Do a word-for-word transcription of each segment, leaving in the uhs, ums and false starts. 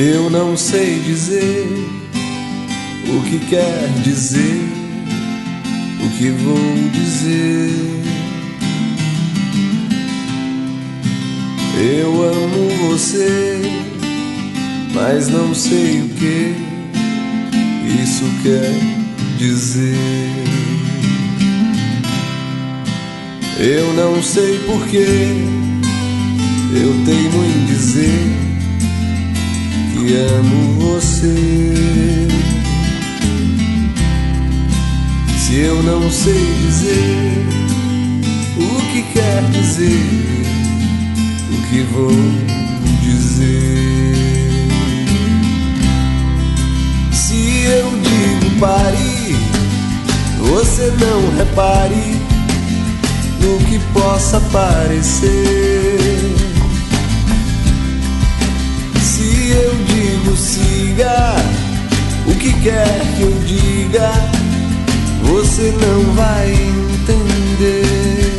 Eu não sei dizer o que quer dizer, o que vou dizer. Eu amo você, mas não sei o que isso quer dizer. Eu não sei porquê eu teimo em dizer que amo você. Se eu não sei dizer o que quer dizer, o que vou dizer? Se eu digo pare, você não repare no que possa parecer. Se eu digo siga, o que quer que eu diga, você não vai entender.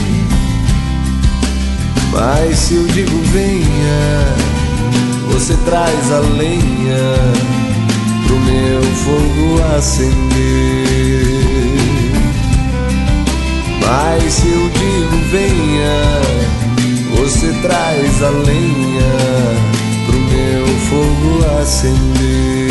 Mas se eu digo venha, você traz a lenha pro meu fogo acender. Mas se eu digo venha, você traz a lenha pro meu fogo acender.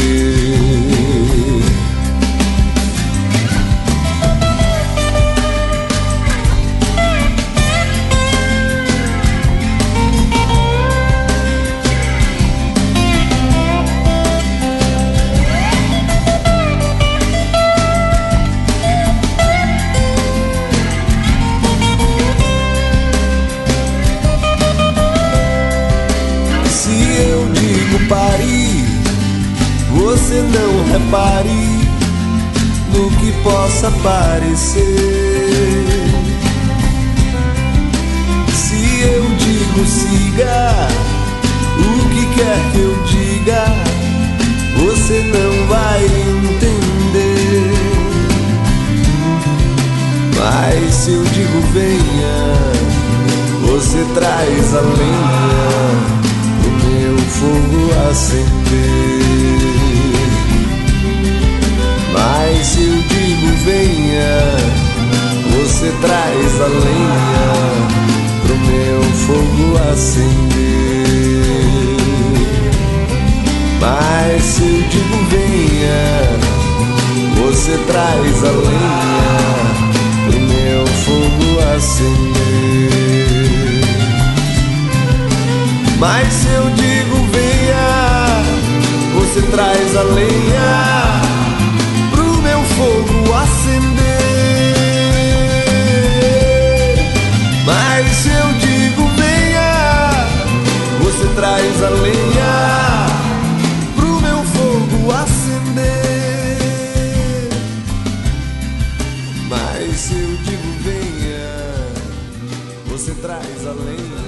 Pare, você não repare no que possa parecer. Se eu digo siga, o que quer que eu diga, você não vai entender. Mas se eu digo venha, você traz a lenha pro meu fogo acender. Mas se eu digo venha, você traz a lenha pro meu fogo acender. Mas se eu digo venha, você traz a lenha pro meu fogo acender. Mas se eu digo venha, você traz a lenha pro meu fogo acender. Mas se eu digo venha, você traz a lenha pro meu fogo acender. Mas se eu digo venha, você traz a lenha